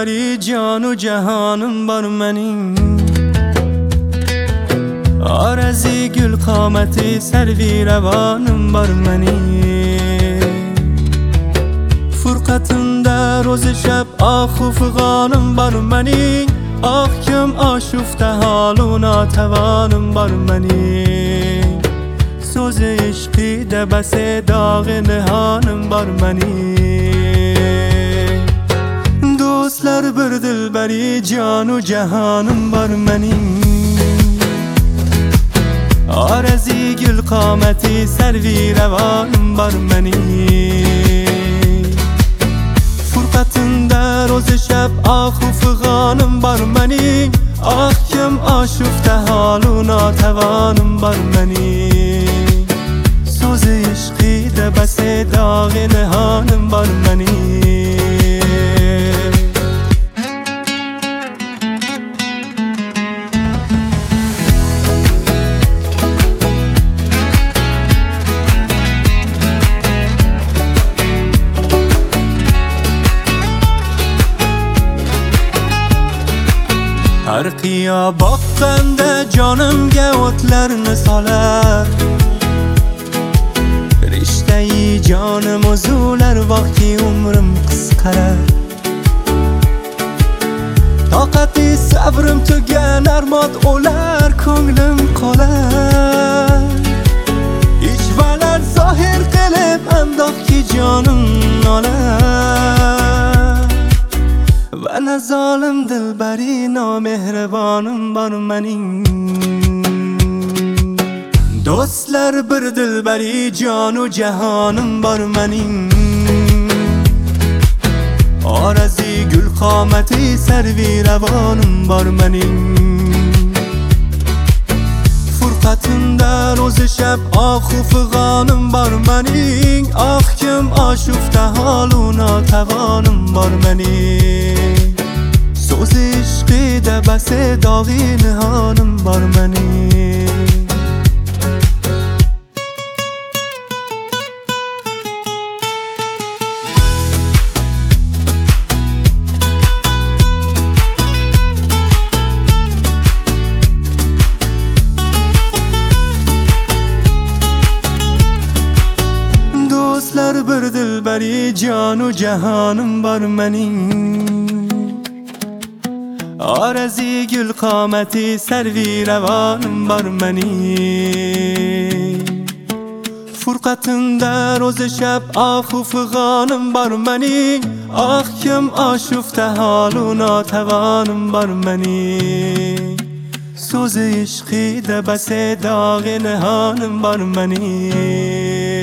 بری جان و جهانم بر منی آرزی گل قامتی سروی روانم بر منی فرقتن در روز شب آخ و فغانم بر منی آخ کم آشفته حال و ناتوانم بر منی سوز عشقی ده بس داغ نهانم بر منی دوستlar bir dilberi can و جهانم بر منی آرزی گل قامتی سروی روانم بر منی فرقتن در روز شب آخ و فغانم بر منی آخ کم آشفته حال و ناتوانم بر منی سوز عشقی ده بس داغ نهانم بر منی Her qiya boqqanda jonimga o'tlarni solar Rishtai jonim uzular vaqti umrim qisqarar Toqati sabrim tuganar mot o'lar ko'nglim qolar Ishvalar zohir qilib amdoqki jonim nolar Bana zalim dilberi namehribanım bar menin Dostlar bir dilberi can و جهانم bar menin Arazi gül qameti servi revanım bar menin Furqatında roz şab آخ و فغانım bar menin آخ kim آشفته حال و ناتوانم bar menin سوز عشقی ده بس داغی نهانم بر منی دوستlar bir dilberi can و جهانم بر منی آرزی گل قامتی سروی روانم بر منی فرقتن در روز شب آخ و فغانم بر منی آخ کم آشفته حال و ناتوانم بر منی سوز عشقی ده بس داغ نهانم بر منی